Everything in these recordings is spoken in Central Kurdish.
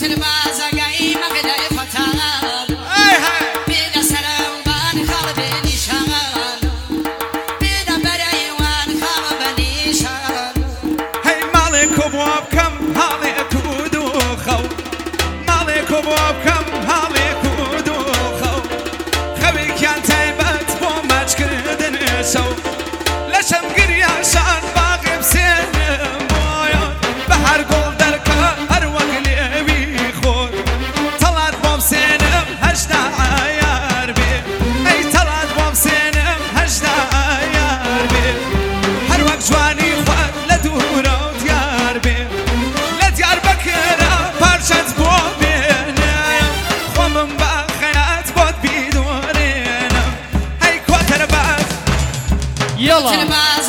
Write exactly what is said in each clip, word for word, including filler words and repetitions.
يلا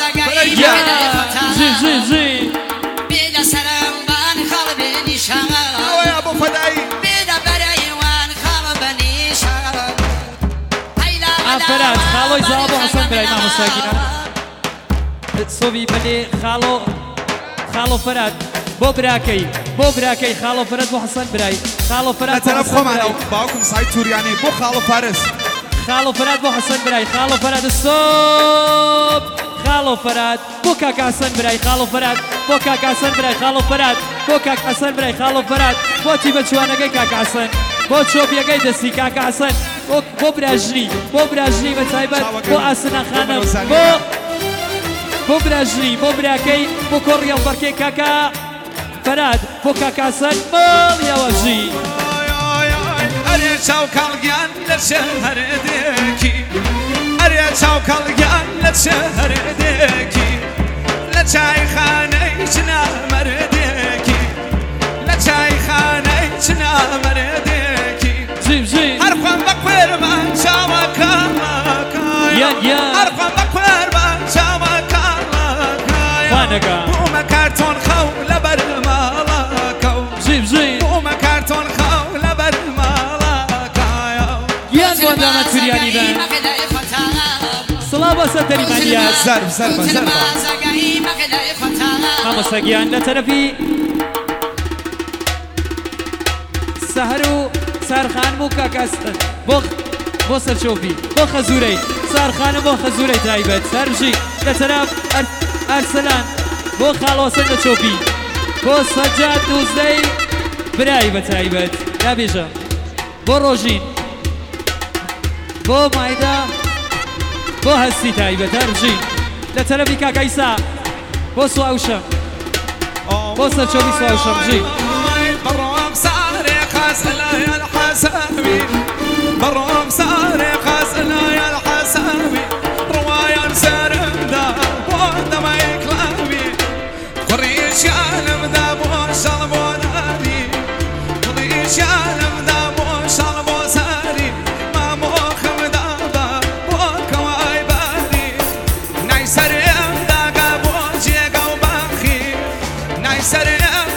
زي زي زي بيدا سرمبان خالبني شغال ويا ابو فداي بيدا بريوان خالبني شغال عفرات خالو يزابو حسن براي ما مساكينا صوبي بلي خالو خالو فرات بو براكي بو براكي خالو فرات بو حسن براي خالو فرات بو حسن براي باوكم سايت تورياني بو خالو فارس خالو فرات بو حسن براي خالو فرات الصوب خالو فرات بو كاكا حسن براي خالو فرات بو كاكا حسن براي خالو فرات بو كاكا حسن براي خالو فرات بو تي بچوانگي كاكا حسن بو چوبيگي دسي كاكا حسن بو بو براجري بو براجري بتايبت بو اسنا خانم بو بو براجري بو براكي بو كوريا وبركي كاكا فرات بو كاكا حسن مال يا وجي أريد شوكال جان للشهر ديكي أريد شوكال جان للشهر ديكي لشاي خاني جنا مرديكي لشاي خاني جنا مرديكي جيب جيب أرقم بكبر من شاوكا يا يا أرقم بكبر من شاوكا فانكا بوما كارتون خو لبر مالاكو جيب جيب بوما كارتون خو لبر دامت فریانی بند صلابا سدری منیت ضرب ضرب ضرب خمسگیان لطرفی سهرو سرخان بو کاکستن بو بو سرچوفی بو خزوری سرخان بو خزوری تایبت سرجی لطرف ارسلان بو خالوسن لچوفی بو سجاد دوزدهی برای بتایبت نبیجا بو روژین بو مایدا بو هستی تایبت ارجی لطرفی کاکایسا بو سواوشم بو سرچوفی سواوشم جی بروم سارق أسئلة يا الحسابي بروم سارق أسئلة يا الحسابي رواية سرمدا وانت ما يكلامي قريش يا لمدا بوشال بوداني قريش يا لمدا بوشال بوساري ما موخم دابا بوكواي باني نايسر يمدا بوجي قوباخي نايسر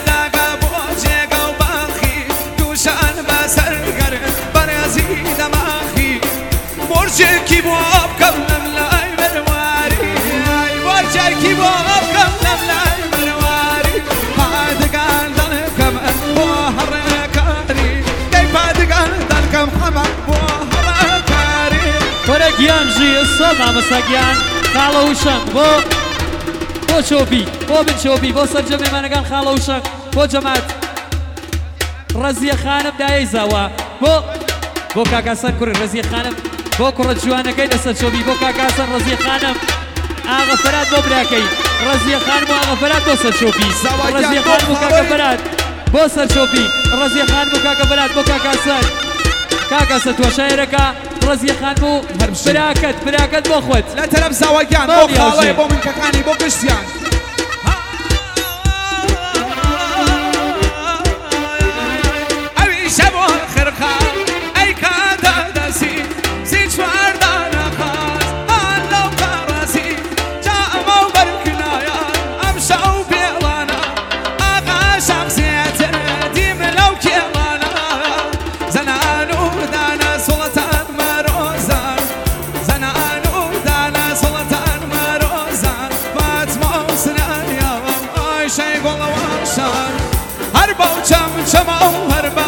برجکی باب کلم لای مرواری برجکی باب کلم لای مرواری پادگان دل کم بوهر کاری کی پادگان دل کم هم بوهر کاری فرگیان جی صدا مسگیان خالوشان بو بو چوبی بو بن چوبی بو سرجم منگان خالوشان بو جماعت رزیه خانم دایزاوا بو بو کاکاسن کور رزیه خانم بو كرة جوانا كي دست شوبي بو كاكاسن رزية خانم آغا فراد بو براكي رزية خانم آغا فراد بو سر شوبي رزية خانم بو كاكا فراد بو سر شوبي رزية خانم بو كاكا فراد بو كاكاسن كاكاسن توشايركا رزية خانم بو براكت براكت بو خوت لا تلب زواجان بو خالي بو من كاكاني بو كشتيان أبي شبو الخرقان أي كادا دسي هربا وشم شمعو هربا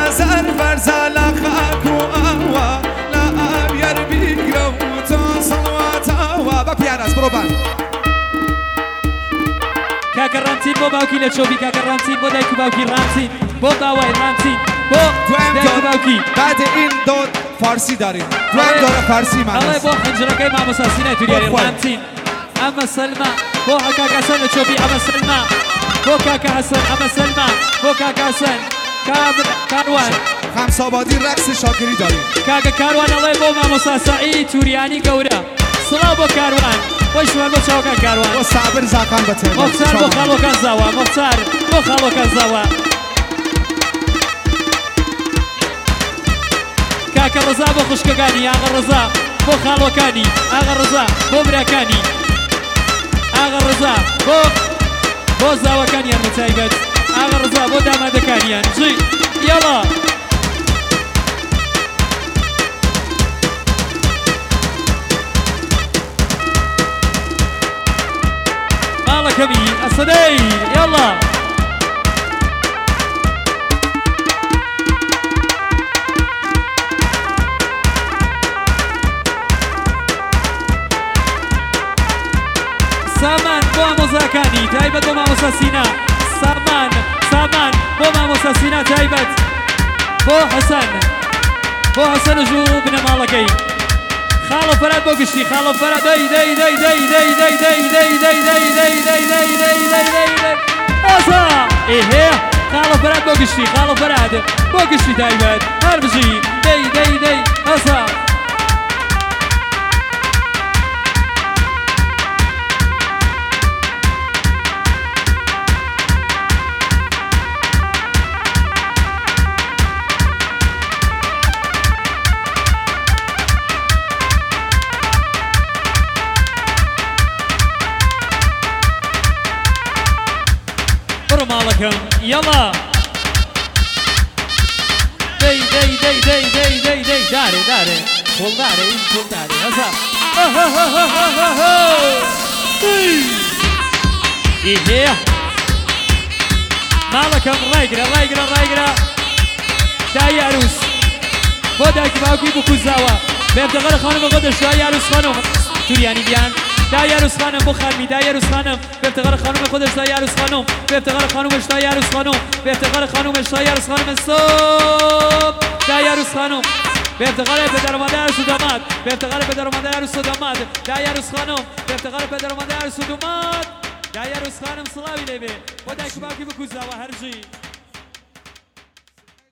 سر فرزال خاكو أهوى لا أبير بيقرو تصلوات أهوى ببياناس بروبان کاکە ڕامتین بۆ باوکی لە چۆبی کاکە ڕامتین بۆ دایک و باوکی ڕامتین بۆ باوای ڕامتین بۆ دایک و باوکی بعد این دو فارسی داریم دوام دور فارسی ئەڵێ معناست بۆ خنجرەکەی مامۆستا سینای توریاری بۆ خۆی. ڕامتین ئەمە سەلما بۆ کاکە حەسەن لە چۆبی ئەمە سەلما بۆ کاکە حەسەن ئەمە سەلما بۆ کاکە حەسەن کاروان خمس آبادی رقص شاکری داریم کاکە کاروان ئەڵێ بۆ مامۆستا سەعید توریانی گەورە سڵاو بۆ کاروان بۆی شوان بۆ چاوەکان کاروان و صابر زاکان بەتێ مختار بۆ خاڵۆکان زاوە مختار بۆ خاڵۆکان زاوە کاکە ڕزا بۆ خوشکەکانی ئاغا ڕزا بۆ خاڵۆکانی ئاغا ڕزا بۆ براکانی ئاغا ڕزا بۆ بۆ زاوەکانیان بە تایبەت ئاغا ڕزا بۆ دامادەکانیان جی یاڵا ماڵەکەمی ئەسەدەی یاڵا سامان بۆ ئامۆزاکانی تایبەت بۆ مامۆستا سینا سامان سامان بۆ مامۆستا سینا تایبەت بۆ حەسەن بۆ حەسەن ژوو بنەماڵەکەی خاڵە فەرات بۆ گشتی خاڵە فەرات دەی دەی دەی دەی دەی دەی دەی دەی دەی دەی دەی دەی دەی دەی دەی دەی دەی ئەسا ئێهێ خاڵە فەرات بۆ گشتی خاڵە فەرات بۆ گشتی تایبەت هەر بژی دەی دەی دەی ئەسا مالكم يلا دي دي دي دي دي دي دي داري داري فول داري فول داري هسا ايه مالكم رايقرا رايقرا رايقرا داي عروس بو دايك باوكي بو كوزاوا بيبتغل خانم قدش داي عروس خانم توریانی بیان دای عروس خانم بو خانمی دای عروس خانم به افتخار خانم خودش دای عروس خانم به افتخار خانومش دای عروس خانم به افتخار خانومش دای عروس خانم صبح دای عروس خانم به افتخار پدر و مادر عروس و داماد به افتخار پدر و مادر عروس و داماد دای عروس خانم به افتخار پدر و مادر عروس و داماد دای عروس خانم صلاوی لبه با دای کباکی بکوزا و هرجی